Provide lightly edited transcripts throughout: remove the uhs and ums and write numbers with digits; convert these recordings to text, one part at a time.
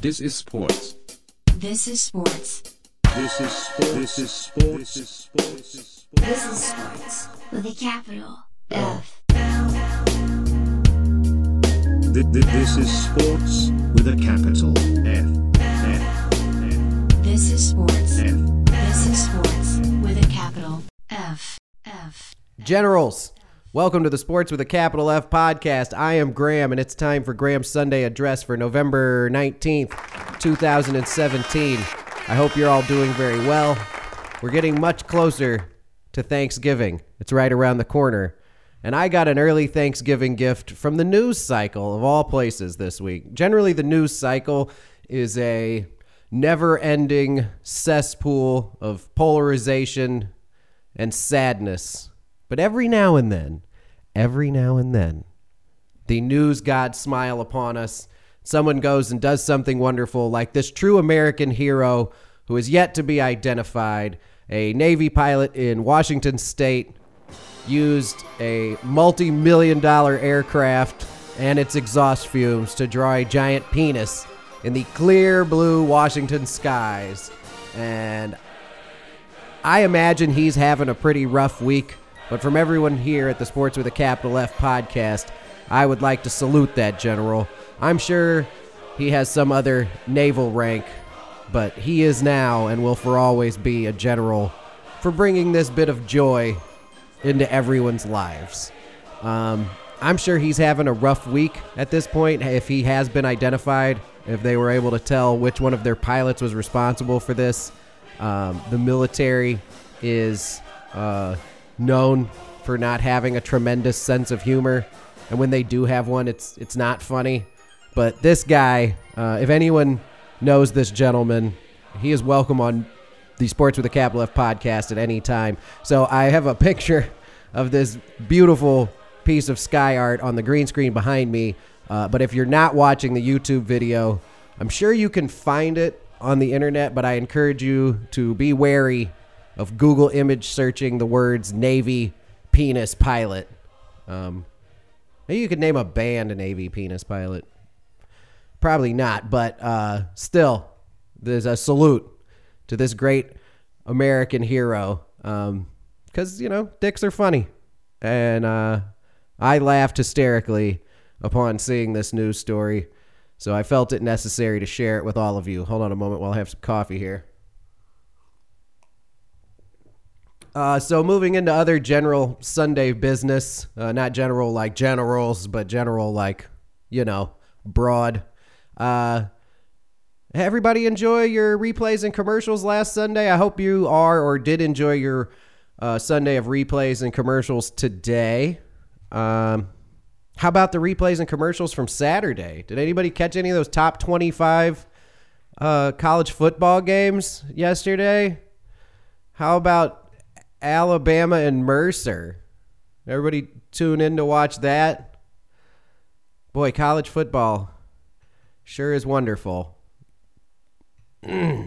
This is sports. This is sports. This is sports. This is sports. This is sports. This is sports with a capital F. This is sports with a capital F. This is sports. F. This is sports with a capital F. Generals, welcome to the Sports with a Capital F podcast. I am Graham, and it's time for Graham's Sunday address for November 19th, 2017. I hope you're all doing very well. We're getting much closer to Thanksgiving. It's right around the corner. And I got an early Thanksgiving gift from the news cycle of all places this week. Generally, the news cycle is a never-ending cesspool of polarization and sadness. But every now and then, the news gods smile upon us. Someone goes and does something wonderful, like this true American hero who is yet to be identified. A Navy pilot in Washington State used a multi-million-dollar aircraft and its exhaust fumes to draw a giant penis in the clear blue Washington skies. And I imagine he's having a pretty rough week. But from everyone here at the Sports with a Capital F podcast, I would like to salute that general. I'm sure he has some other naval rank, but he is now and will for always be a general for bringing this bit of joy into everyone's lives. I'm sure he's having a rough week at this point. If he has been identified, if they were able to tell which one of their pilots was responsible for this, the military is known for not having a tremendous sense of humor, and when they do have one, it's not funny. But this guy, if anyone knows this gentleman, he is welcome on the Sports with a Capital F podcast at any time. So I have a picture of this beautiful piece of sky art on the green screen behind me. But if you're not watching the YouTube video, I'm sure you can find it on the internet, but I encourage you to be wary of Google image searching the words Navy penis pilot. Maybe you could name a band a Navy penis pilot. Probably not, but still, there's a salute to this great American hero. Because, dicks are funny. And I laughed hysterically upon seeing this news story. So I felt it necessary to share it with all of you. Hold on a moment while I have some coffee here. So moving into other general Sunday business, not general like generals, but general like, broad. Everybody enjoy your replays and commercials last Sunday? I hope you are or did enjoy your Sunday of replays and commercials today. How about the replays and commercials from Saturday? Did anybody catch any of those top 25 college football games yesterday? How about Alabama and Mercer? Everybody tune in to watch that. Boy, college football sure is wonderful. Did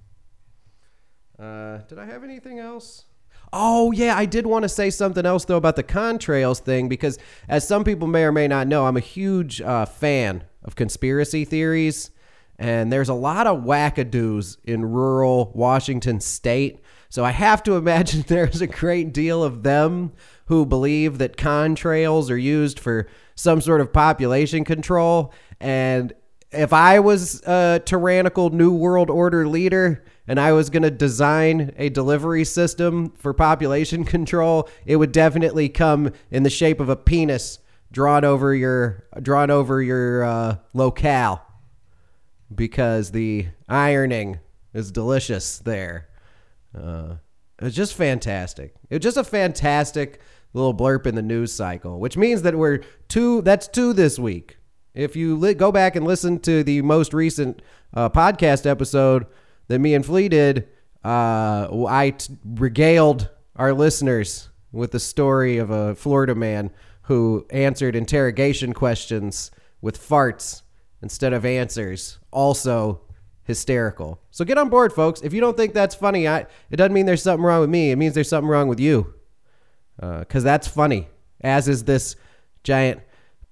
I have anything else? Oh, yeah, I did want to say something else, though, about the contrails thing, because as some people may or may not know, I'm a huge fan of conspiracy theories, and there's a lot of wackadoos in rural Washington State. So I have to imagine there's a great deal of them who believe that contrails are used for some sort of population control. And if I was a tyrannical New World Order leader and I was going to design a delivery system for population control, it would definitely come in the shape of a penis drawn over your locale, because the ironing is delicious there. It was just fantastic. It was just a fantastic little blurb in the news cycle, which means that that's two this week. If you go back and listen to the most recent podcast episode that me and Flea did, I regaled our listeners with the story of a Florida man who answered interrogation questions with farts instead of answers. Also hysterical. So get on board, folks. If you don't think that's funny, it doesn't mean there's something wrong with me. It means there's something wrong with you. Because that's funny, as is this giant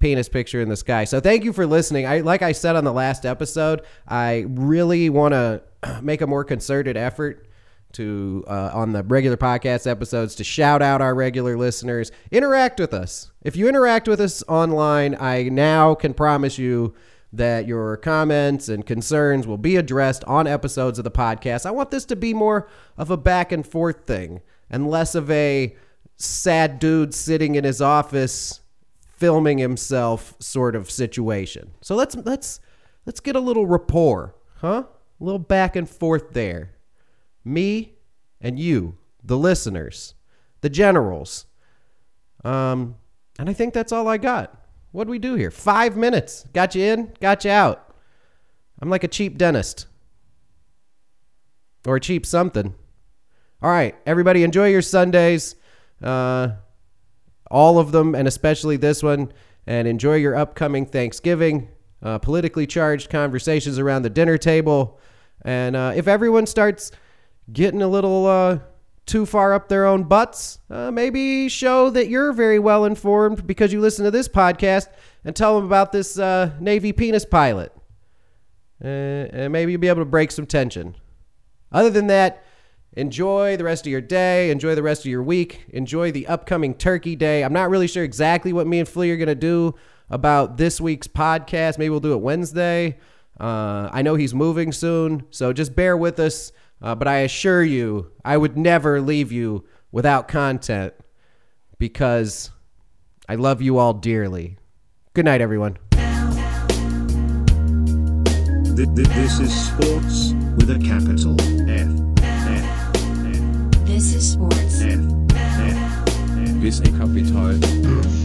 penis picture in the sky. So thank you for listening. Like I said on the last episode, I really want to make a more concerted effort to on the regular podcast episodes to shout out our regular listeners. Interact with us. If you interact with us online, I now can promise you that your comments and concerns will be addressed on episodes of the podcast. I want this to be more of a back and forth thing and less of a sad dude sitting in his office filming himself sort of situation. So let's get a little rapport, huh? A little back and forth there. Me and you, the listeners, the generals. And I think that's all I got. What'd we do here? 5 minutes. Got you in, got you out. I'm like a cheap dentist. Or a cheap something. All right, everybody, enjoy your Sundays. All of them, and especially this one. And enjoy your upcoming Thanksgiving. Politically charged conversations around the dinner table. And if everyone starts getting a little too far up their own butts, maybe show that you're very well informed because you listen to this podcast and tell them about this Navy penis pilot. And maybe you'll be able to break some tension. Other than that, enjoy the rest of your day. Enjoy the rest of your week. Enjoy the upcoming Turkey Day. I'm not really sure exactly what me and Flea are going to do about this week's podcast. Maybe we'll do it Wednesday. I know he's moving soon, so just bear with us. But I assure you, I would never leave you without content because I love you all dearly. Good night, everyone. This is Sports with a capital F. This is Sports. F. Bis Kapital.